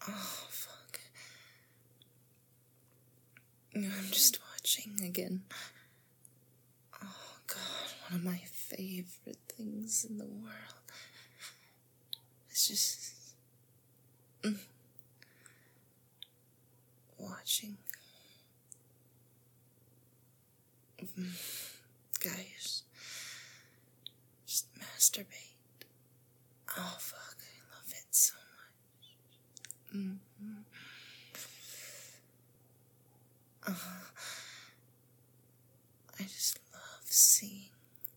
Oh, fuck. I'm just watching again. Oh, God, one of my favorite things in the world. It's just... watching guys just masturbate. Oh, fuck, I love it so much. I just love seeing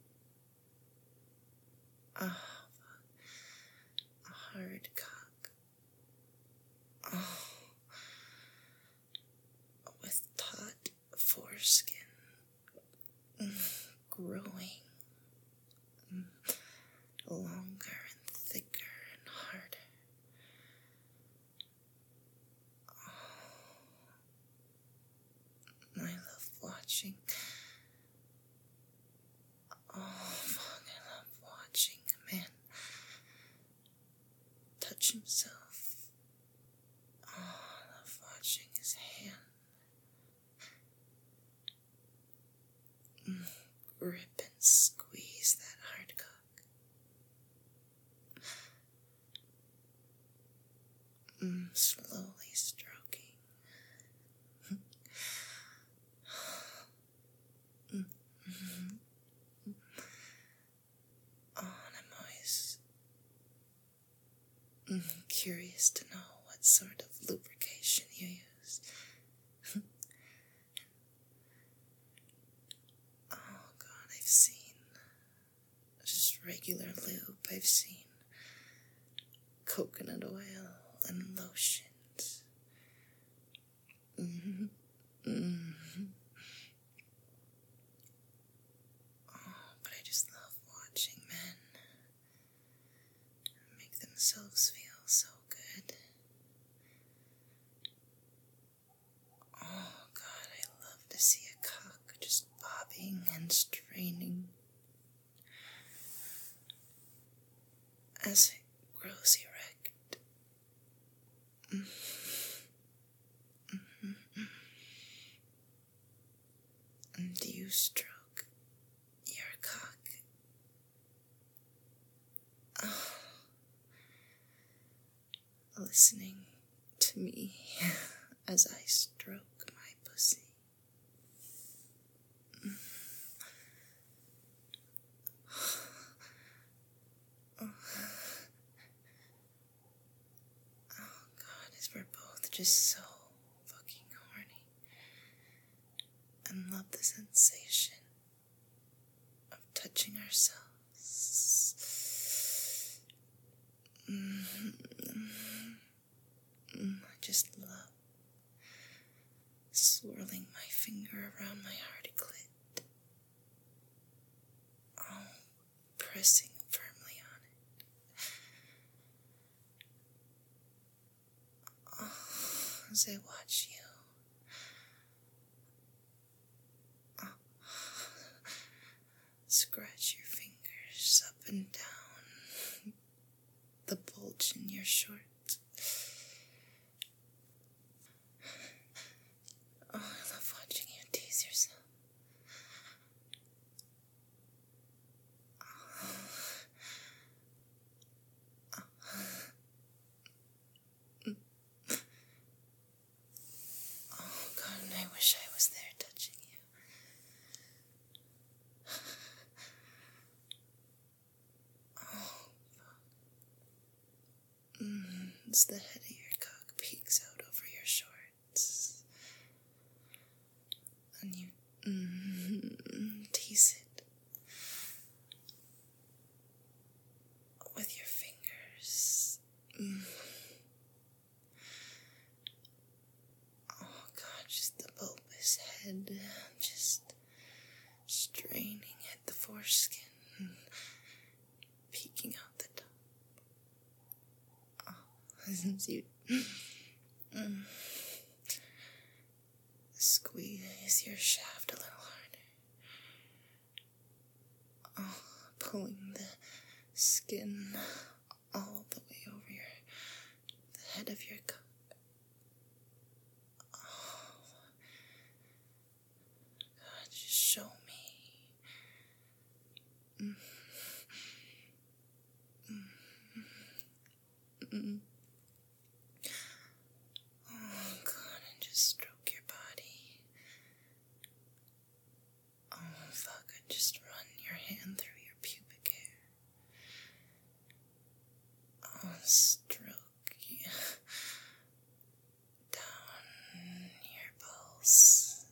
a hard cock. With taut foreskin, growing longer and thicker and harder. I love watching. Oh, fuck, I love watching a man touch himself. Oh, I love watching his hand grip and squeeze that hard cock. Slowly stroking. Oh, and I'm always curious to know what sort of lubrication you use. Oh, God, I've seen just regular lube. I've seen coconut oil and lotions. Oh, but I just love watching men make themselves feel so good. Oh, God, I love to see a cock just bobbing and straining as it grows erect. And you stroke your cock. Oh, listening to me as I stroke my pussy. Oh, God, as we're both just so fucking horny and love the sensation of touching ourselves. I just love swirling my finger around my hardy clit. Oh, pressing firmly on it. Oh, as I watch you. Scratch your fingers up and down the bulge in your shorts. Oh, I love watching you tease yourself. Oh, God, and I wish I was there touching you. As the head of your cock peeks out over your shorts, and you tease it with your fingers. Oh, God, just the bulbous head, just straining at the foreskin, peeking out the top. As you squeeze your shaft a little harder. Oh, pulling the skin all the way over the head of your cock. just run your hand through your pubic hair. I'll stroke you down your balls.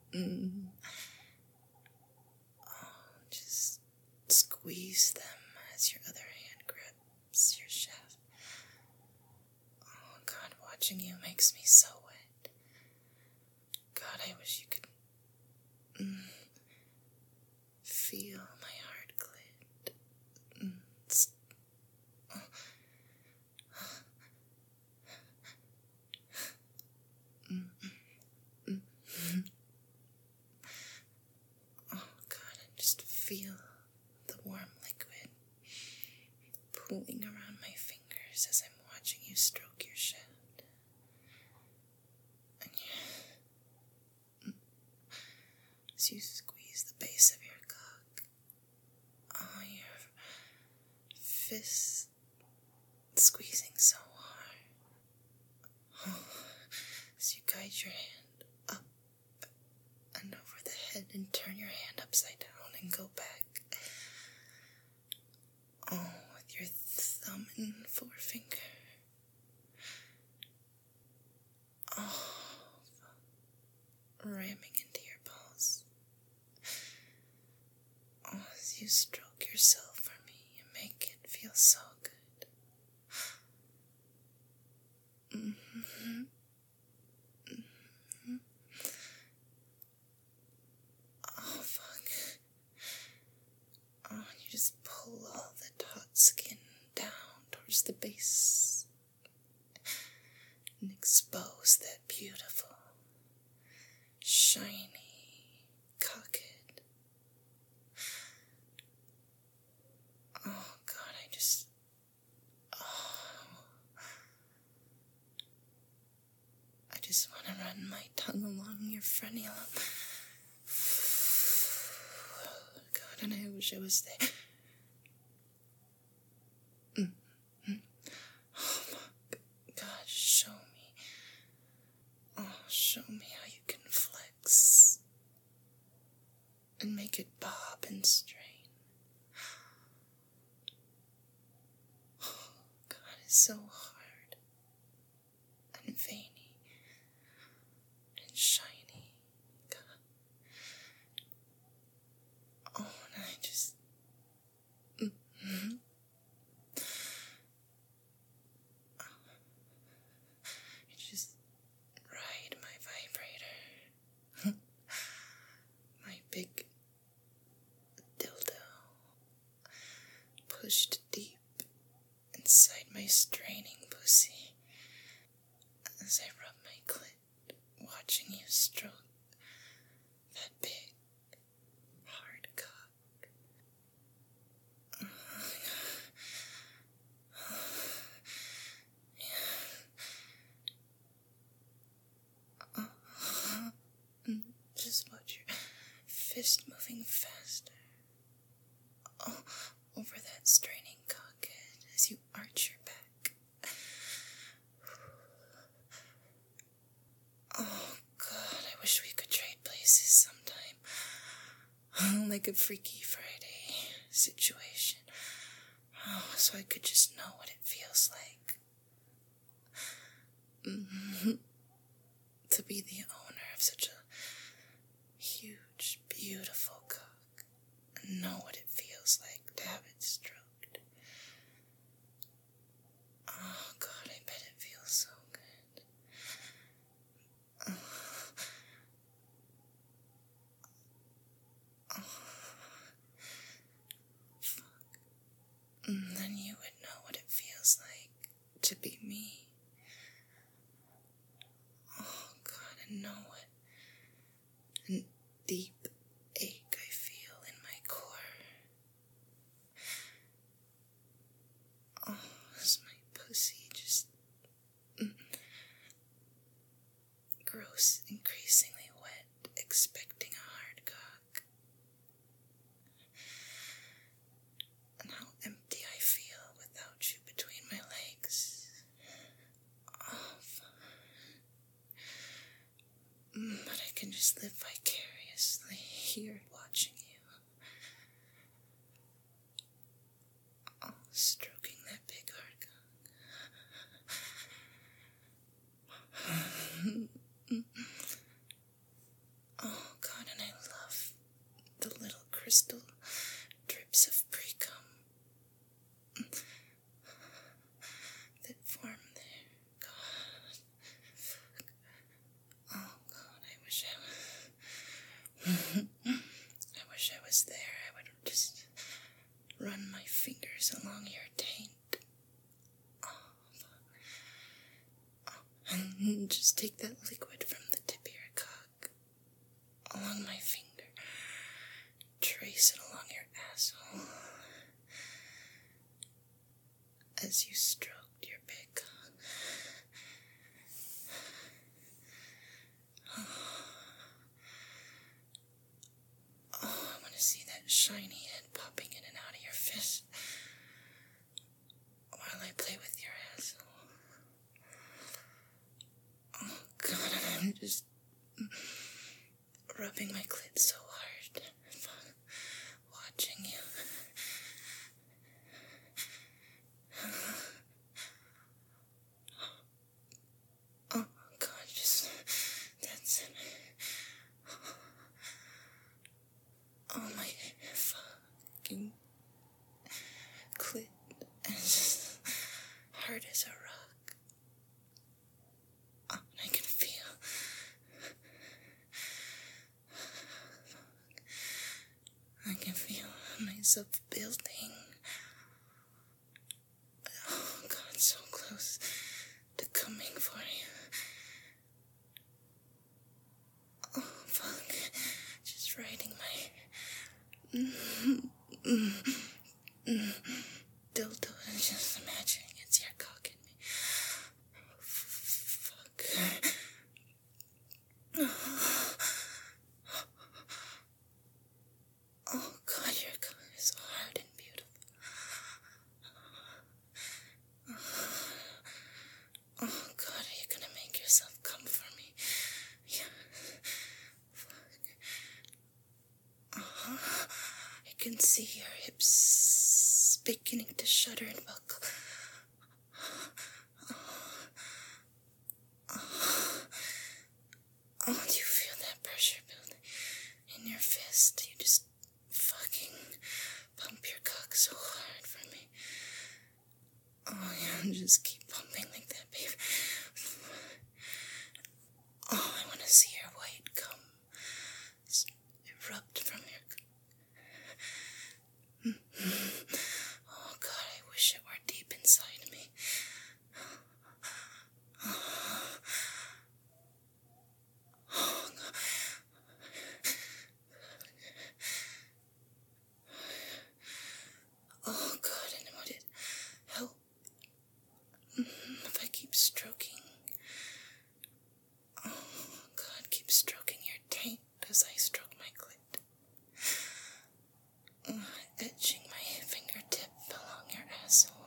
I'll just squeeze them as your other hand grabs your shaft. Oh God, watching you makes me so wet. God, I wish you could feel my heart clit. Oh God, and just feel the warm liquid pooling around my fingers as I'm watching you stroke your shaft. And as you squeeze the base of your cock, your fists squeezing so hard. As you guide your hand up and over the head and turn your hand upside down and go back. With your thumb and forefinger. Ramming into your balls. As you stroke yourself for me and make it feel so good. Oh, fuck. And you just pull all the taut skin down towards the base and expose that beautiful, shiny cockhead. Oh God, I just want to run my tongue along your frenulum. God, and I wish I was there. Oh God, show me. Show me how you can flex and make it bob and strain. Oh God, it's so hard and veiny and shiny. God. And I just you just ride my vibrator. My big dildo pushed deep inside my straining pussy as I rub my clit, watching you stroke that big, hard cock. Just watch your fist moving faster. Over that straining cockhead as you arch your back. Oh God, I wish we could trade places sometime. Like a Freaky Friday situation. So I could just know what it feels like. To be the owner of such a huge, beautiful cock. And know what it feels like to have it stroked. Oh God, I bet it feels so good. Fuck. Then you would know what it feels like to be me. Oh God, and know what a deep ache I feel in my core. As my pussy just grows increasingly wet, expecting a hard cock. And how empty I feel without you between my legs. But I can just live vicariously here watching you run my fingers along your taint. And just take that liquid from the tip of your cock along my finger. Trace it along your asshole as you stroked your big cock. I want to see that shiny head popping in and out of your fist while I play with your asshole. Oh God, I'm just rubbing my clit so hard, watching you. Oh God, just that's it. Oh, my fucking clit is just hard as a rock. Oh, and I can feel. I can feel myself building. Oh God, so close to coming for you. Oh fuck, just riding my dildo and just imagining it's your cock in me. Fuck. Oh God, your cock is so hard and beautiful. Oh God, are you gonna make yourself come for me? Yeah. Fuck. I can see your hips beginning to shudder and buckle. Oh, do you feel that pressure building in your fist? You just fucking pump your cock so hard for me. Oh yeah, just keep pumping like that, babe. Oh, I want to see your white cum erupt from your... Oh God, I wish it were deep inside me. Oh God, and would it help if I keep stroking? Oh God, keep stroking your taint as I stroke my clit. Edging my fingertip along your asshole.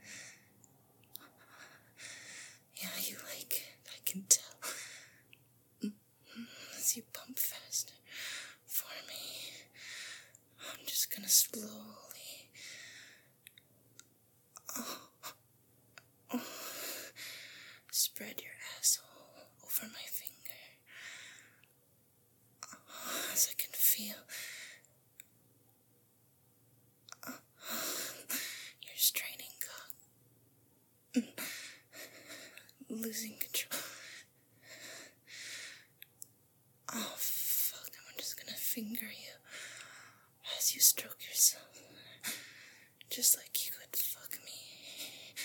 Yeah, you like it, I can tell. As you pump faster for me, I'm just gonna slowly spread your asshole over my finger. As I can feel your straining cock losing control. Oh fuck, I'm just gonna finger you as you stroke yourself, just like you could fuck me.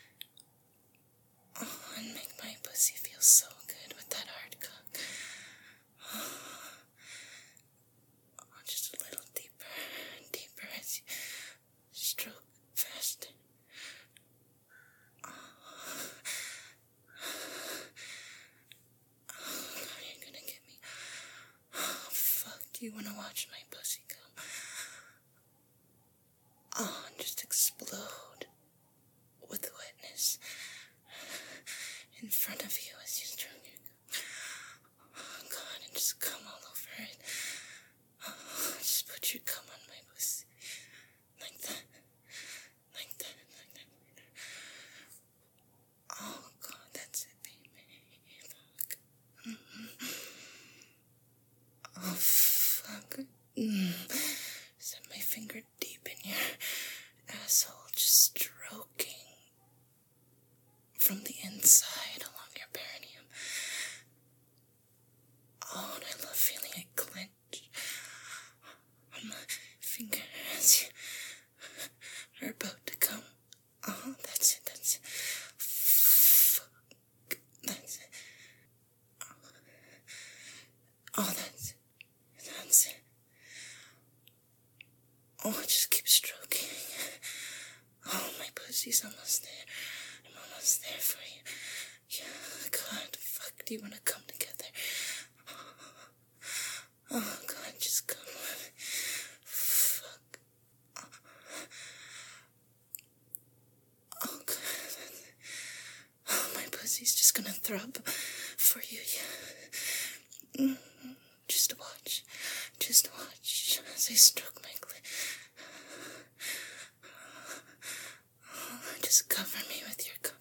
Oh, and make my pussy feel so good with that hard cock. Oh, just a little deeper and deeper as you stroke faster. Oh, God, you're gonna get me. Oh, fuck, do you wanna watch my pussy come? Oh, and just explode with wetness in front of you as you stroke your cock. Oh, God, and just come all over it. Oh, just put your cum on my pussy. Like that. Like that. Like that. Oh, God, that's it, baby. Fuck. Oh, fuck. Set my finger deep in your asshole, just stroking from the inside along your perineum. Oh, and I love feeling it clench on my finger as you Oh, just keep stroking. Oh, my pussy's almost there. I'm almost there for you. Yeah, God, fuck, do you want to come together? Oh, God, just come with me. Fuck. Oh, God. Oh, my pussy's just gonna throb for you, yeah. Just watch. Just watch as I stroke my clit. Just cover me with your cum.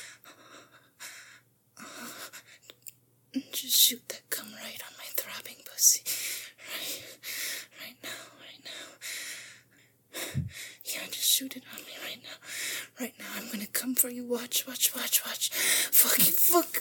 Just shoot that cum right on my throbbing pussy. Right now. Yeah, just shoot it on me right now. Right now, I'm gonna come for you. Watch. Fucking.